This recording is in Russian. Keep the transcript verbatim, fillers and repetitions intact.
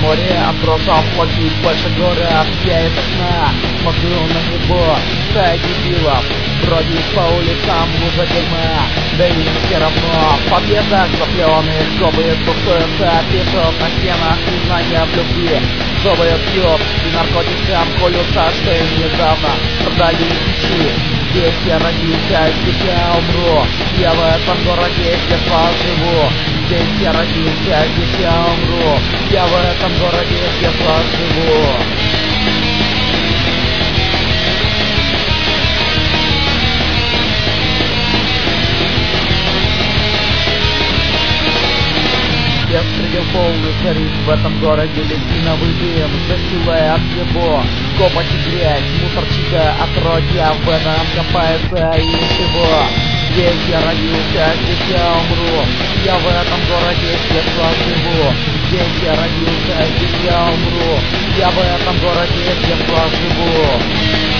море, а просто платить больше город. Я из окна смотрю на небо, стая дебилов бродит по улицам, лужа дерьма. Да им все равно, в подъездах запленных зубы тусуются, пишут на стенах признания в любви. Зубы пьют и наркотикам колются шеи. Недавно продали печи. Здесь я родился, здесь я умру. Я в этом городе с детства живу. Здесь я родился, здесь я умру. Я в этом городе с детства живу. Беспредел полный царит в этом городе, бензиновый дым, засилает его. Копоть и грязь, мусорчика отродья, в этом копается и ничего. Здесь я родился, здесь я умру. Я в этом городе с детства живу. Здесь я родился, здесь я умру. Я в этом городе с детства живу.